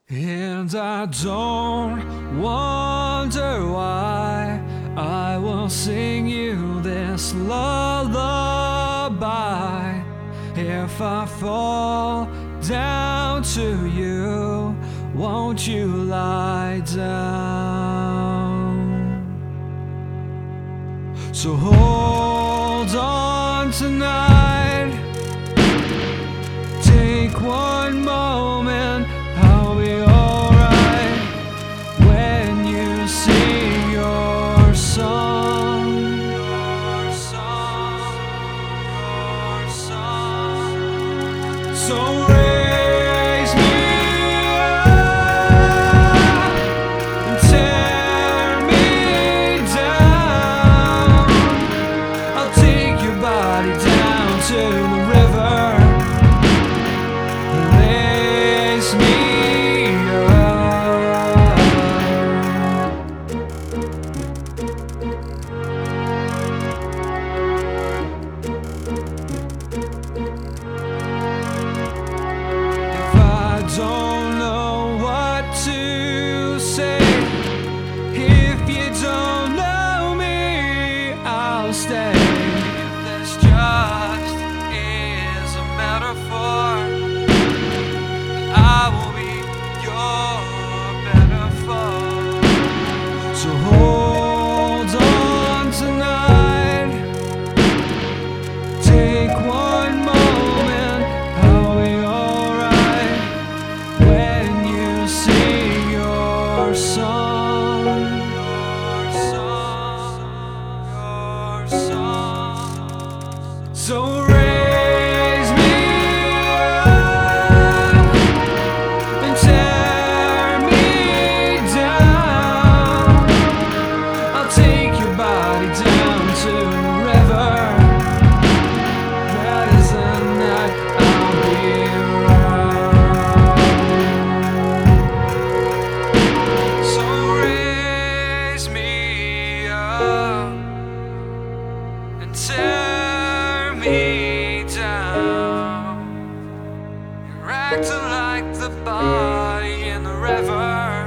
And I don't wonder why I will sing you this lullaby. If I fall down to you, won't you lie down? So hold on tonight, take one moment, I'll be alright when you sing your song. Your song, your song. So raise me up and tear me down. I'll take your body down to the river. Raise me don't know what to say. If you don't know me, I'll stay. If this just is a metaphor, then I will be your metaphor. So hold on tonight, take one moment, I'll be alright when you sing your song, your song, your song. So raise me up and tear me down. I'll take your body down to the river. That is the night I'll be around. So raise me up and tear me down. You're acting like the body in the river.